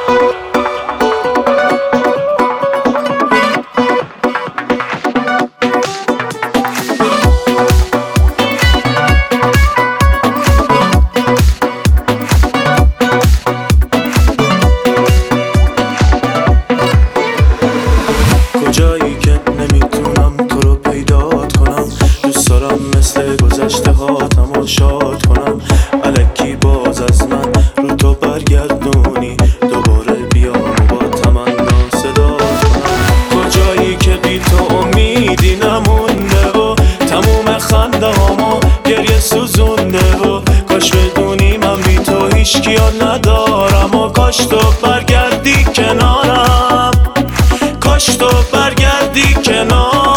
کجایی که نمیتونم تو رو پیدات کنم، دوست دارم مثل گذشته ها تماشات کنم، الکی باز از من رو تو برگردونی، دوباره بیام و با تمنا صدات کنم. کجایی که بی تو امیدی نمونده و تموم خنده هامو گریه سوزونده و کاش بدونی من بی تو هیچکیو ندارم و کاش تو برگردی کنارم، کاش تو برگردی کنارم.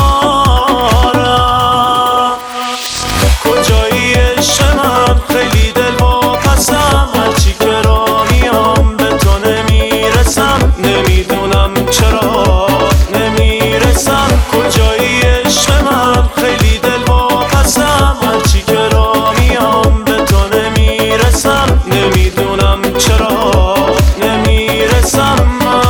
کجایی عشق من خیلی دلواپسم، هرچی که را میام به تو نمیرسم، نمیدونم چرا نمیرسم. کجایی عشق من خیلی دلواپسم، هرچی که را میام به تو نمیرسم، نمیدونم چرا نمیرسم.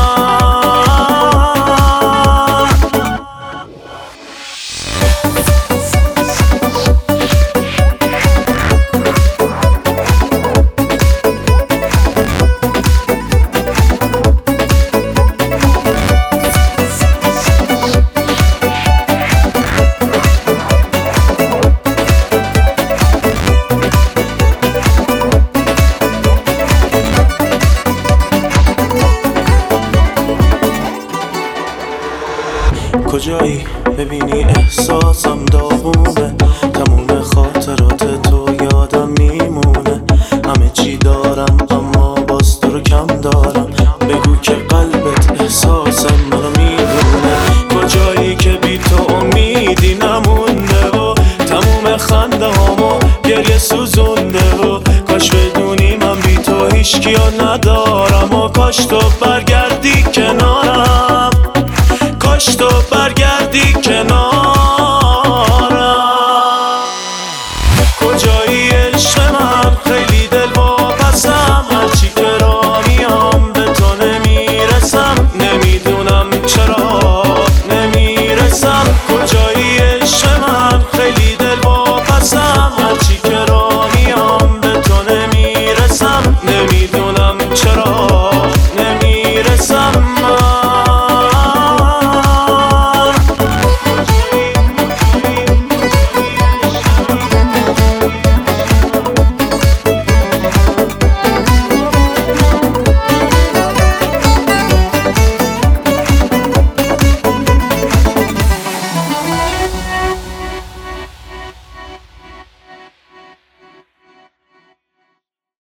کجایی ببینی احساسم داغونه، تموم خاطرات تو یادم میمونه، همه چی دارم اما باز تو رو کم دارم، بگو که قلبت احساسم منو میدونه. کجایی که بی تو امیدی نمونده و تموم خنده هامو گریه سوزونده و کاش بدونی من بی تو هیچکیو ندارم و کاش تو برگردی کنارم، کاش تو برگردی کنارم. کجایی عشق من خیلی دلواپسم، هرچی که را میام به تو نمیرسم، نمیدونم چرا نمیرسم. کجایی عشق من خیلی دلواپسم، هرچی که را میام به تو نمیرسم، نمیدونم چرا